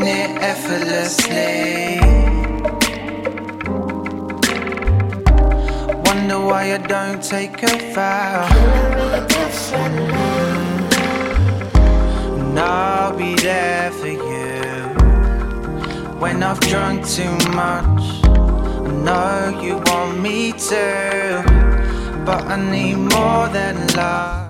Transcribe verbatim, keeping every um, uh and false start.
it effortlessly. Wonder why I don't take a vow. And I'll be there for you when I've drunk too much. I know you want me to, but I need more than love.